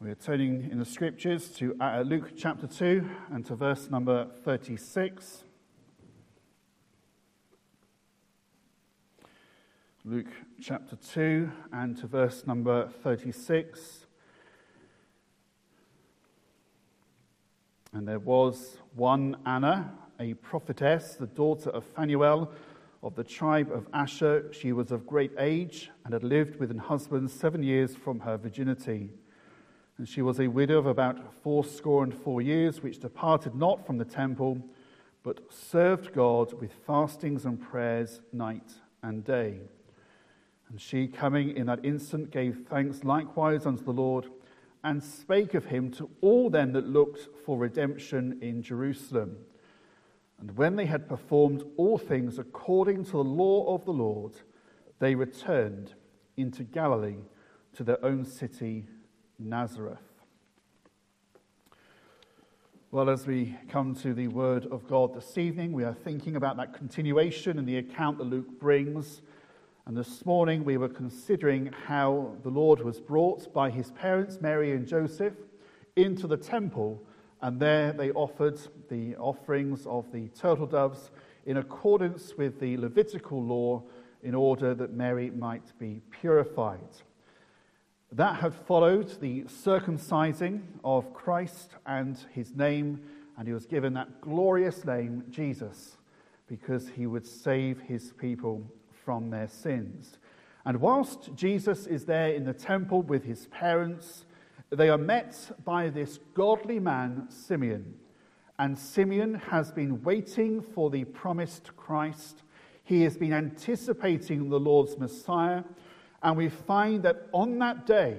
We're turning in the scriptures to Luke chapter 2 and to verse number 36. Luke chapter 2 and to verse number 36. And there was one Anna, a prophetess, the daughter of Phanuel, of the tribe of Asher. She was of great age and had lived with an husband 7 years from her virginity. And she was a widow of about 84 years, which departed not from the temple, but served God with fastings and prayers night and day. And she, coming in that instant, gave thanks likewise unto the Lord, and spake of him to all them that looked for redemption in Jerusalem. And when they had performed all things according to the law of the Lord, they returned into Galilee to their own city, Nazareth. Well, as we come to the Word of God this evening, we are thinking about that continuation in the account that Luke brings. And this morning we were considering how the Lord was brought by his parents, Mary and Joseph, into the temple, and there they offered the offerings of the turtle doves in accordance with the Levitical law in order that Mary might be purified. That had followed the circumcising of Christ and his name, and he was given that glorious name, Jesus, because he would save his people from their sins. And whilst Jesus is there in the temple with his parents, they are met by this godly man, Simeon. And Simeon has been waiting for the promised Christ. He has been anticipating the Lord's Messiah. And we find that on that day,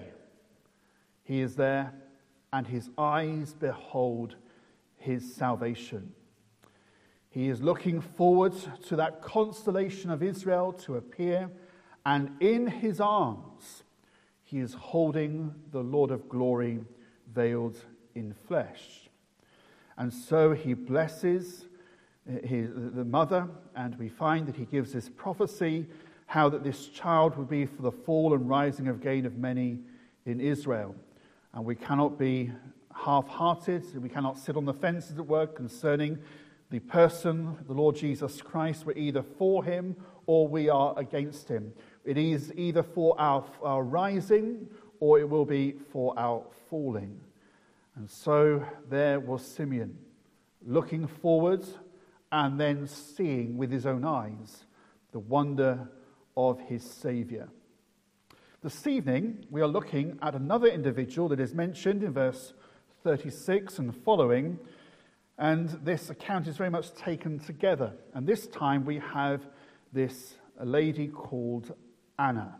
he is there and his eyes behold his salvation. He is looking forward to that constellation of Israel to appear, and in his arms he is holding the Lord of glory veiled in flesh. And so he blesses the mother, and we find that he gives this prophecy how that this child would be for the fall and rising again of many in Israel. And we cannot be half-hearted, we cannot sit on the fence, as it were, concerning the person, the Lord Jesus Christ. We're either for him or we are against him. It is either for our rising or it will be for our falling. And so there was Simeon, looking forward and then seeing with his own eyes the wonder of his Saviour. This evening we are looking at another individual that is mentioned in verse 36 and following, and this account is very much taken together. And this time we have this lady called Anna.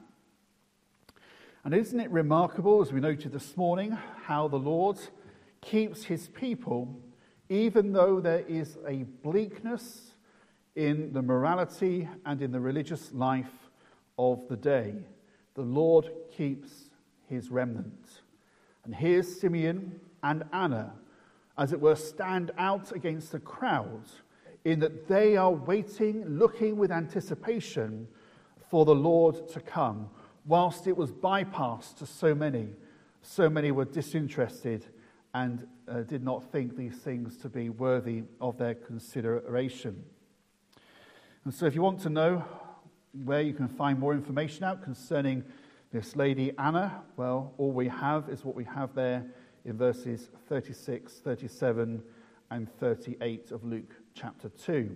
And isn't it remarkable, as we noted this morning, how the Lord keeps his people, even though there is a bleakness in the morality and in the religious life of the day. The Lord keeps his remnant. And here's Simeon and Anna, as it were, stand out against the crowd in that they are waiting, looking with anticipation for the Lord to come, whilst it was bypassed to so many. So many were disinterested and did not think these things to be worthy of their consideration. And so if you want to know where you can find more information out concerning this lady Anna, well, all we have is what we have there in verses 36, 37, and 38 of Luke chapter 2.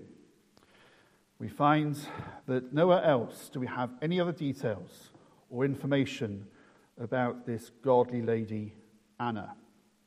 We find that nowhere else do we have any other details or information about this godly lady Anna.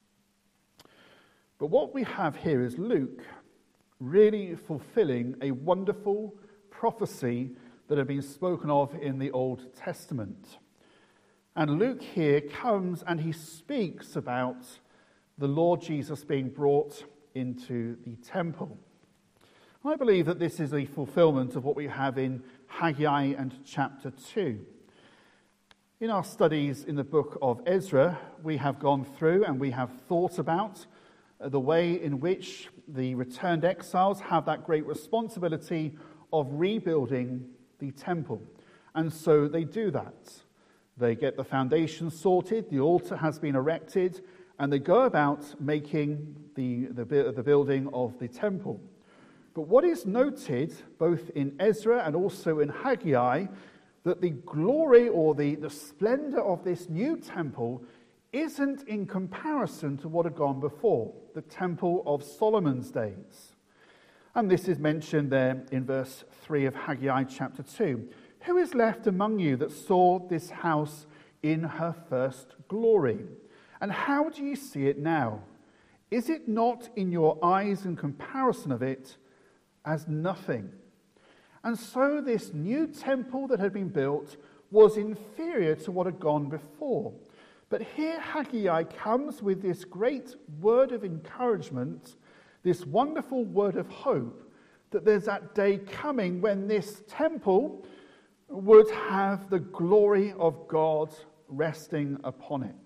But what we have here is Luke really fulfilling a wonderful prophecy that had been spoken of in the Old Testament. And Luke here comes and he speaks about the Lord Jesus being brought into the temple. I believe that this is a fulfillment of what we have in Haggai and chapter 2. In our studies in the book of Ezra, we have gone through and we have thought about the way in which the returned exiles have that great responsibility of rebuilding the temple. And so they do that. They get the foundation sorted, the altar has been erected, and they go about making the building of the temple. But what is noted, both in Ezra and also in Haggai, that the glory or the splendor of this new temple isn't in comparison to what had gone before, the temple of Solomon's days. And this is mentioned there in verse 3 of Haggai chapter 2. Who is left among you that saw this house in her first glory? And how do you see it now? Is it not in your eyes in comparison of it as nothing? And so this new temple that had been built was inferior to what had gone before. But here Haggai comes with this great word of encouragement, this wonderful word of hope, that there's that day coming when this temple would have the glory of God resting upon it.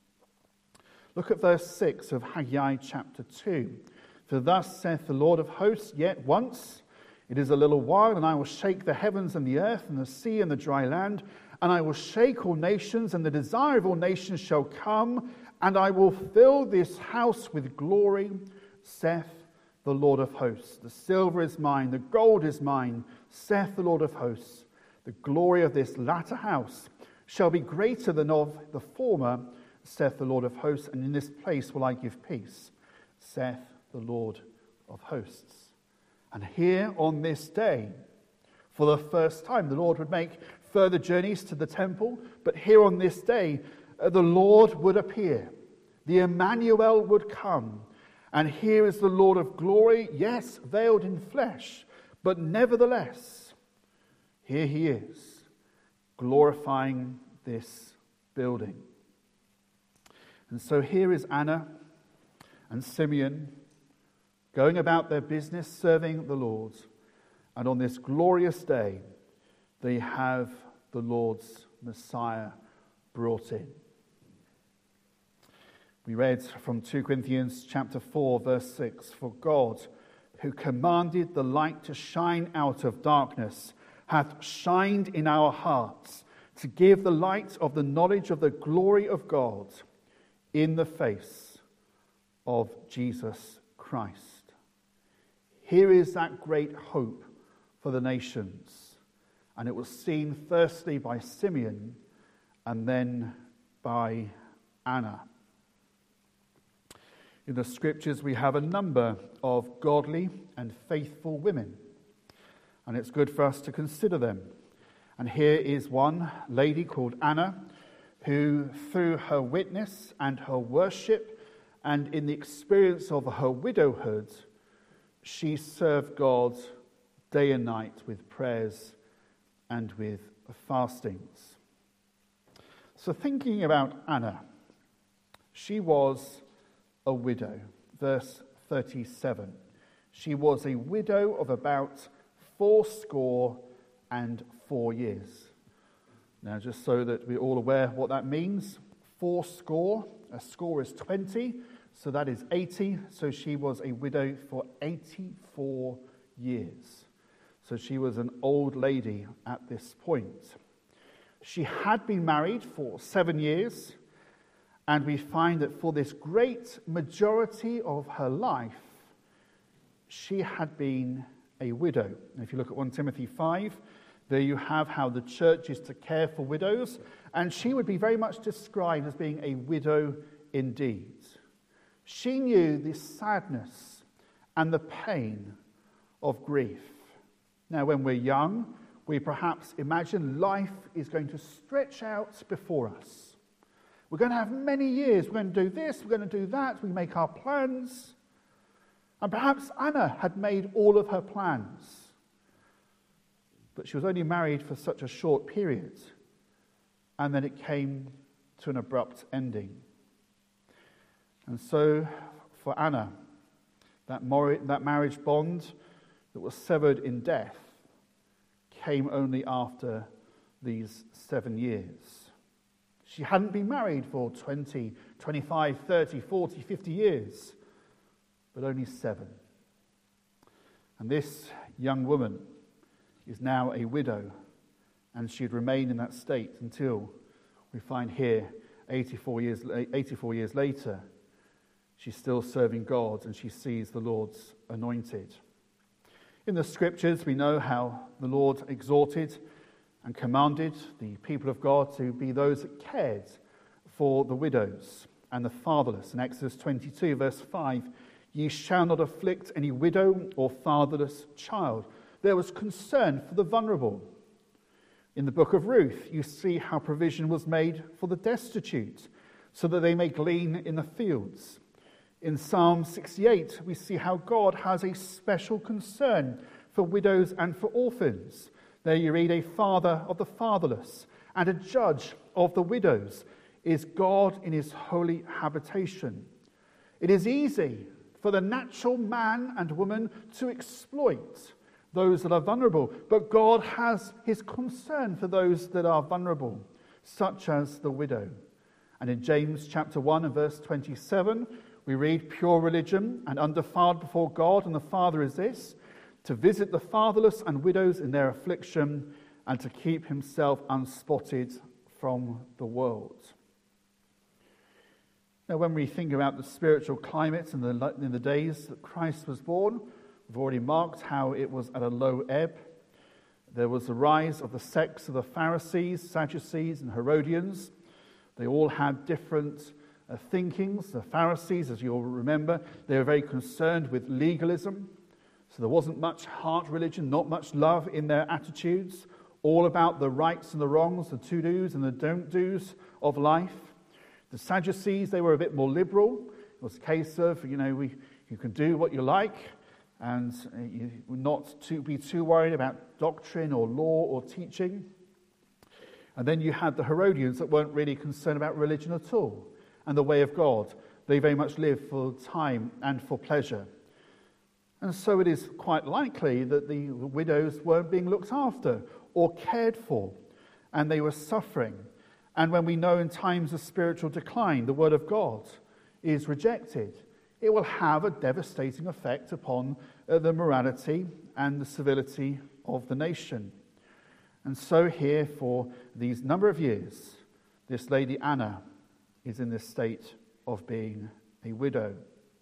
Look at verse 6 of Haggai chapter 2. For thus saith the Lord of hosts, yet once, it is a little while, and I will shake the heavens and the earth and the sea and the dry land, and I will shake all nations, and the desire of all nations shall come, and I will fill this house with glory, saith the Lord of hosts. The silver is mine, the gold is mine, saith the Lord of hosts. The glory of this latter house shall be greater than of the former, saith the Lord of hosts, and in this place will I give peace, saith the Lord of hosts. And here on this day, for the first time, the Lord would make further journeys to the temple, but here on this day, the Lord would appear. The Emmanuel would come. And here is the Lord of glory, yes, veiled in flesh, but nevertheless, here he is, glorifying this building. And so here is Anna and Simeon going about their business, serving the Lord. And on this glorious day, they have the Lord's Messiah brought in. We read from 2 Corinthians chapter 4, verse 6, For God, who commanded the light to shine out of darkness, hath shined in our hearts to give the light of the knowledge of the glory of God in the face of Jesus Christ. Here is that great hope for the nations. And it was seen firstly by Simeon and then by Anna. In the scriptures we have a number of godly and faithful women. And it's good for us to consider them. And here is one lady called Anna, who through her witness and her worship and in the experience of her widowhood, she served God day and night with prayers and with fastings. So thinking about Anna, she was a widow. Verse 37. She was a widow of about 84 years. Now, just so that we're all aware what that means, 80, a score is 20, so that is 80. So she was a widow for 84 years. So she was an old lady at this point. She had been married for 7 years, and we find that for this great majority of her life, she had been a widow. And if you look at 1 Timothy 5, there you have how the church is to care for widows, and she would be very much described as being a widow indeed. She knew the sadness and the pain of grief. Now, when we're young, we perhaps imagine life is going to stretch out before us. We're going to have many years. We're going to do this, we're going to do that. We make our plans. And perhaps Anna had made all of her plans. But she was only married for such a short period. And then it came to an abrupt ending. And so, for Anna, that marriage bond that was severed in death came only after these 7 years. She hadn't been married for 20, 25, 30, 40, 50 years, but only 7. And this young woman is now a widow, and she'd remain in that state until we find here, 84 years later, she's still serving God and she sees the Lord's anointed. In the scriptures, we know how the Lord exhorted and commanded the people of God to be those that cared for the widows and the fatherless. In Exodus 22, verse 5, "Ye shall not afflict any widow or fatherless child." There was concern for the vulnerable. In the book of Ruth, you see how provision was made for the destitute, so that they may glean in the fields. In Psalm 68, we see how God has a special concern for widows and for orphans. There you read, "A father of the fatherless and a judge of the widows is God in his holy habitation." It is easy for the natural man and woman to exploit those that are vulnerable, but God has his concern for those that are vulnerable, such as the widow. And in James chapter 1 and verse 27, we read, "Pure religion and undefiled before God and the Father is this, to visit the fatherless and widows in their affliction, and to keep himself unspotted from the world." Now, when we think about the spiritual climate in the days that Christ was born, we've already marked how it was at a low ebb. There was the rise of the sects of the Pharisees, Sadducees, and Herodians. They all had different thinkings. The Pharisees, as you'll remember, they were very concerned with legalism. So there wasn't much heart religion, not much love in their attitudes, all about the rights and the wrongs, the to-dos and the don't-dos of life. The Sadducees, they were a bit more liberal. It was a case of, you can do what you like, and you not to be too worried about doctrine or law or teaching. And then you had the Herodians that weren't really concerned about religion at all and the way of God. They very much lived for time and for pleasure. And so it is quite likely that the widows weren't being looked after or cared for, and they were suffering. And when we know in times of spiritual decline, the word of God is rejected, it will have a devastating effect upon the morality and the civility of the nation. And so here, for these number of years, this lady Anna is in this state of being a widow.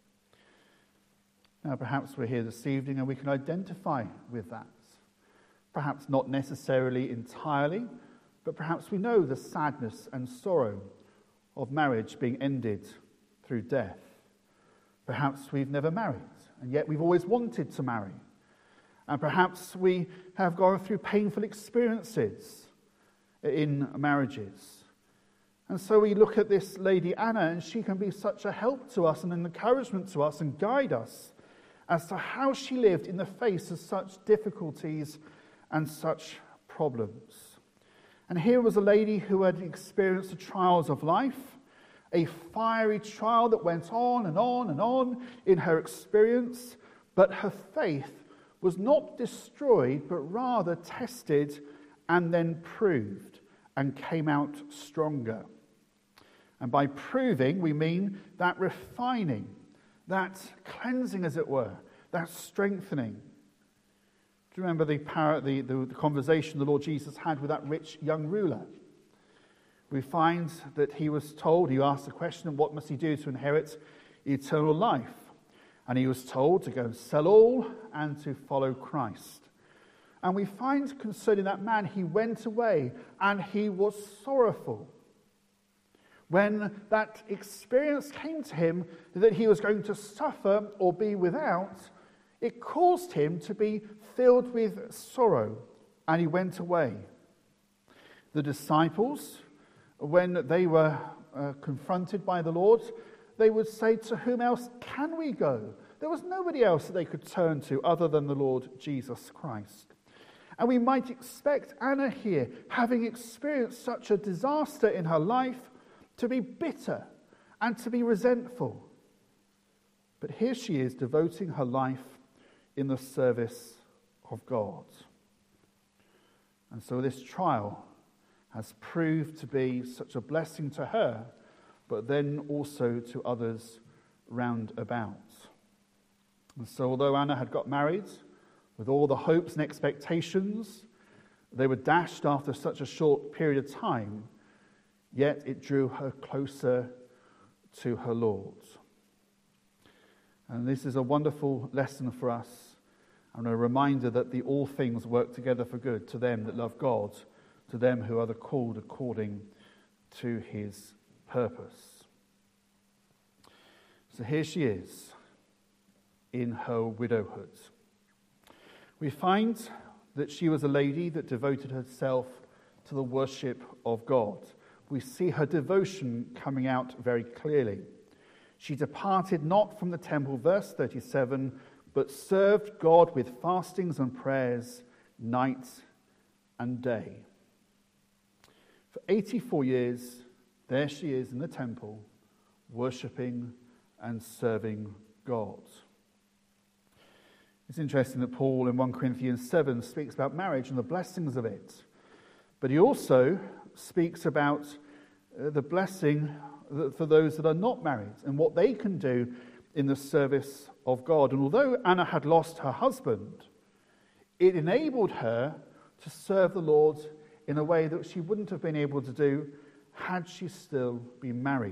Now, perhaps we're here this evening and we can identify with that. Perhaps not necessarily entirely, but perhaps we know the sadness and sorrow of marriage being ended through death. Perhaps we've never married, and yet we've always wanted to marry. And perhaps we have gone through painful experiences in marriages. And so we look at this lady Anna, and she can be such a help to us and an encouragement to us and guide us as to how she lived in the face of such difficulties and such problems. And here was a lady who had experienced the trials of life, a fiery trial that went on and on and on in her experience, but her faith was not destroyed, but rather tested and then proved and came out stronger. And by proving, we mean that refining, that cleansing, as it were, that strengthening. Do you remember the conversation the Lord Jesus had with that rich young ruler? We find that he was told, he asked the question, what must he do to inherit eternal life? And he was told to go and sell all and to follow Christ. And we find concerning that man, he went away and he was sorrowful. When that experience came to him that he was going to suffer or be without, it caused him to be filled with sorrow, and he went away. The disciples, when they were confronted by the Lord, they would say, "To whom else can we go?" There was nobody else that they could turn to other than the Lord Jesus Christ. And we might expect Anna here, having experienced such a disaster in her life, to be bitter and to be resentful. But here she is devoting her life in the service of God. And so this trial has proved to be such a blessing to her, but then also to others round about. And so although Anna had got married with all the hopes and expectations, they were dashed after such a short period of time. yet it drew her closer to her Lord. And this is a wonderful lesson for us, and a reminder that all things work together for good to them that love God, to them who are the called according to his purpose. So here she is in her widowhood. We find that she was a lady that devoted herself to the worship of God. We see her devotion coming out very clearly. She departed not from the temple, verse 37, but served God with fastings and prayers night and day. For 84 years, there she is in the temple, worshipping and serving God. It's interesting that Paul in 1 Corinthians 7 speaks about marriage and the blessings of it. But he also speaks about the blessing for those that are not married and what they can do in the service of God. And although Anna had lost her husband, it enabled her to serve the Lord in a way that she wouldn't have been able to do had she still been married.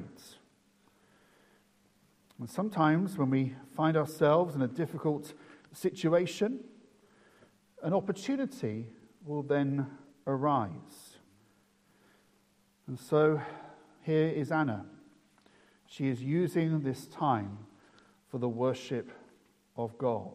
And sometimes when we find ourselves in a difficult situation, an opportunity will then arise. And so here is Anna. She is using this time for the worship of God.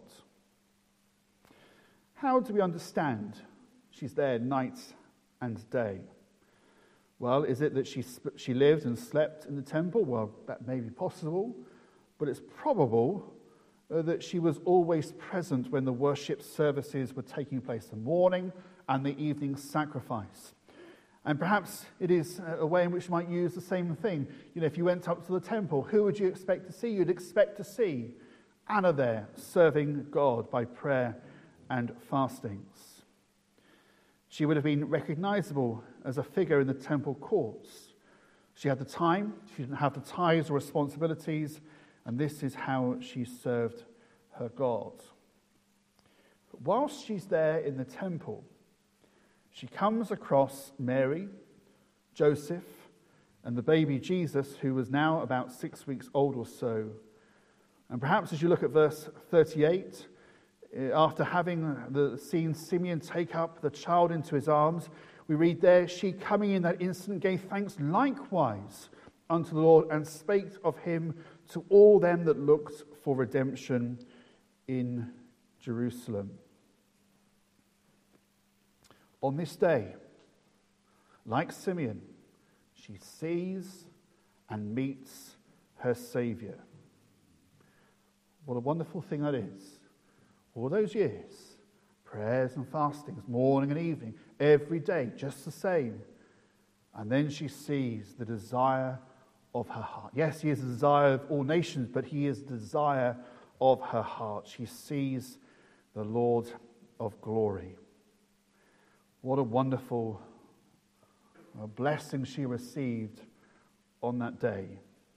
How do we understand she's there night and day? Well, is it that she lived and slept in the temple? Well, that may be possible, but it's probable that she was always present when the worship services were taking place, the morning and the evening sacrifice. And perhaps it is a way in which you might use the same thing. You know, if you went up to the temple, who would you expect to see? You'd expect to see Anna there serving God by prayer and fastings. She would have been recognizable as a figure in the temple courts. She had the time, she didn't have the ties or responsibilities, and this is how she served her God. But whilst she's there in the temple, she comes across Mary, Joseph, and the baby Jesus, who was now about 6 weeks old or so. And perhaps as you look at verse 38, after having seen Simeon take up the child into his arms, we read there, she coming in that instant gave thanks likewise unto the Lord, and spake of him to all them that looked for redemption in Jerusalem. On this day, like Simeon, she sees and meets her Saviour. What a wonderful thing that is. All those years, prayers and fastings, morning and evening, every day, just the same. And then she sees the desire of her heart. Yes, he is the desire of all nations, but he is the desire of her heart. She sees the Lord of glory. What a wonderful blessing she received on that day.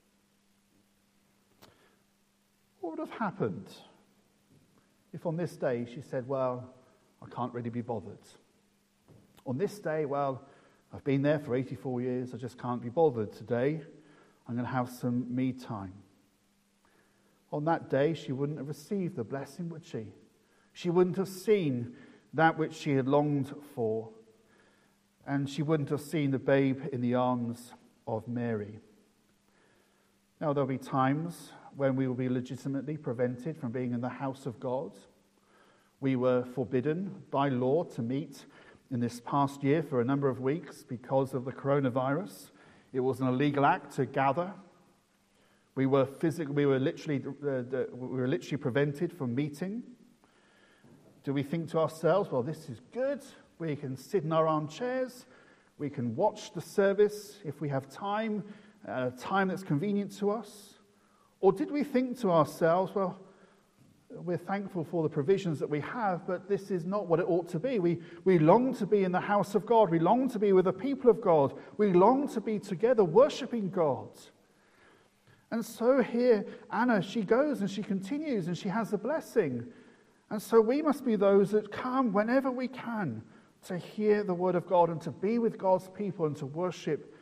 What would have happened if on this day she said, well, I can't really be bothered. On this day, well, I've been there for 84 years, I just can't be bothered today. I'm going to have some me time. On that day, she wouldn't have received the blessing, would she? She wouldn't have seen that which she had longed for, and she wouldn't have seen the babe in the arms of Mary. Now, there'll be times when we will be legitimately prevented from being in the house of God. We were forbidden by law to meet in this past year for a number of weeks because of the coronavirus. It was an illegal act to gather. We were literally prevented from meeting. Do we think to ourselves, well, this is good. We can sit in our armchairs. We can watch the service if we have time, time that's convenient to us. Or did we think to ourselves, well, we're thankful for the provisions that we have, but this is not what it ought to be. We long to be in the house of God. We long to be with the people of God. We long to be together worshipping God. And so here, Anna, she goes and she continues and she has the blessing. And so we must be those that come whenever we can to hear the word of God and to be with God's people and to worship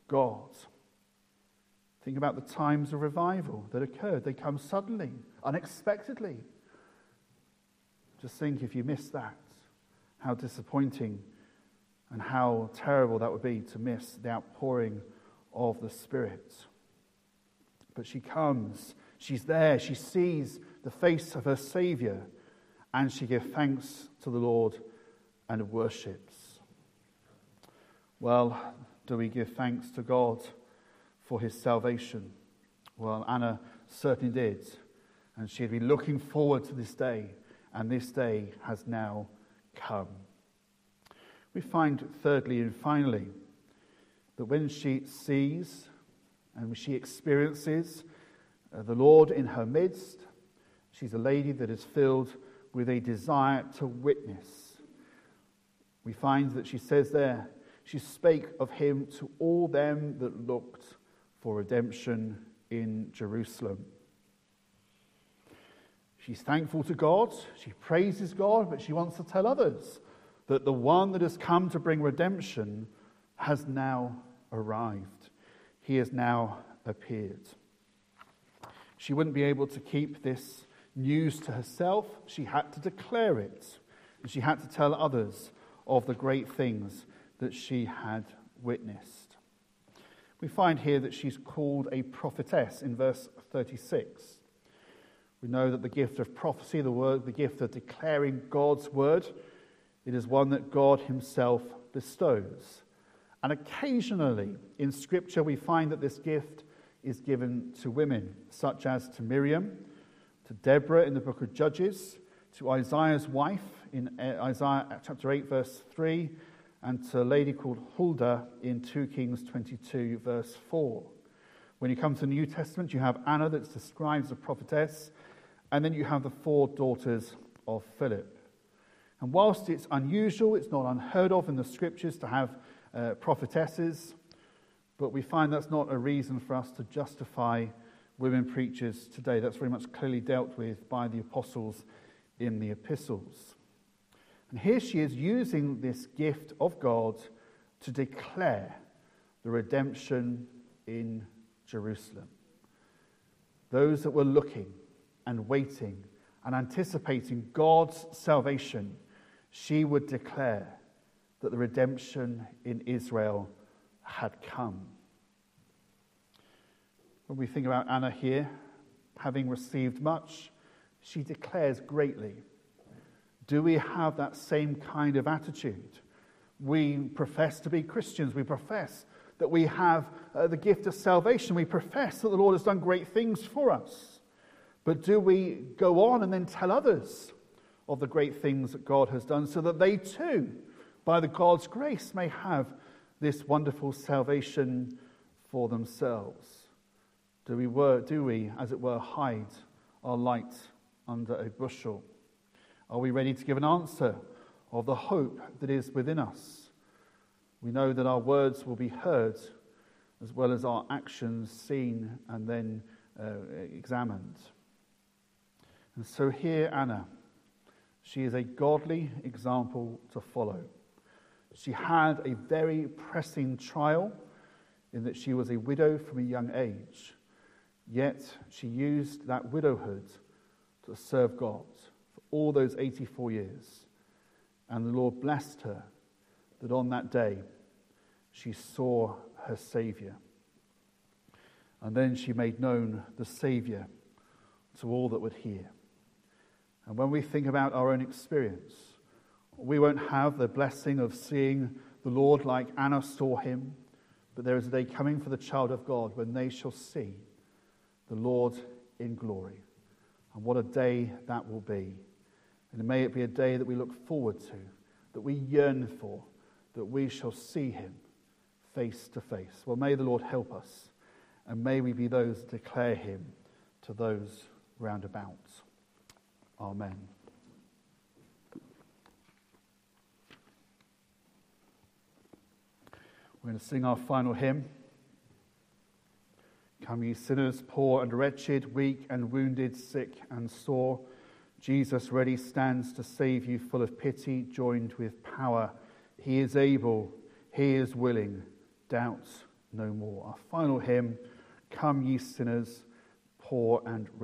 God. Think about the times of revival that occurred. They come suddenly, unexpectedly. Just think, if you miss that, how disappointing and how terrible that would be to miss the outpouring of the Spirit. But she comes, she's there, she sees the face of her Saviour, and she gives thanks to the Lord and worships. Well, do we give thanks to God for his salvation? Well, Anna certainly did, and she had been looking forward to this day, and this day has now come. We find, thirdly and finally, that when she sees and she experiences the Lord in her midst, she's a lady that is filled with a desire to witness. We find that she says there, she spake of him to all them that looked for redemption in Jerusalem. She's thankful to God, she praises God, but she wants to tell others that the one that has come to bring redemption has now arrived. He has now appeared. She wouldn't be able to keep this news to herself. She had to declare it. And she had to tell others of the great things that she had witnessed. We find here that she's called a prophetess in verse 36. We know that the gift of prophecy, the gift of declaring God's word, it is one that God himself bestows. And occasionally in Scripture we find that this gift is given to women, such as to Miriam, to Deborah in the book of Judges, to Isaiah's wife in Isaiah chapter 8 verse 3, and to a lady called Huldah in 2 Kings 22 verse 4. When you come to the New Testament, you have Anna that's described as a prophetess, and then you have the 4 daughters of Philip. And whilst it's unusual, it's not unheard of in the Scriptures to have prophetesses, but we find that's not a reason for us to justify women preachers today. That's very much clearly dealt with by the apostles in the epistles. And here she is using this gift of God to declare the redemption in Jerusalem. Those that were looking and waiting and anticipating God's salvation, she would declare that the redemption in Israel had come. When we think about Anna here, having received much, she declares greatly. Do we have that same kind of attitude? We profess to be Christians. We profess that we have the gift of salvation. We profess that the Lord has done great things for us. But do we go on and then tell others of the great things that God has done so that they too, by the God's grace, may have this wonderful salvation for themselves? Do we, as it were, hide our light under a bushel? Are we ready to give an answer of the hope that is within us? We know that our words will be heard as well as our actions seen and then examined. And so here Anna, she is a godly example to follow. She had a very pressing trial in that she was a widow from a young age, yet she used that widowhood to serve God for all those 84 years. And the Lord blessed her that on that day she saw her Saviour. And then she made known the Saviour to all that would hear. And when we think about our own experience, we won't have the blessing of seeing the Lord like Anna saw him, but there is a day coming for the child of God when they shall see the Lord in glory. And what a day that will be. And may it be a day that we look forward to, that we yearn for, that we shall see him face to face. Well, may the Lord help us, and may we be those that declare him to those round about. Amen. We're going to sing our final hymn. Come ye sinners, poor and wretched, weak and wounded, sick and sore. Jesus ready stands to save you, full of pity, joined with power. He is able, he is willing, doubt no more. Our final hymn, Come Ye Sinners, Poor and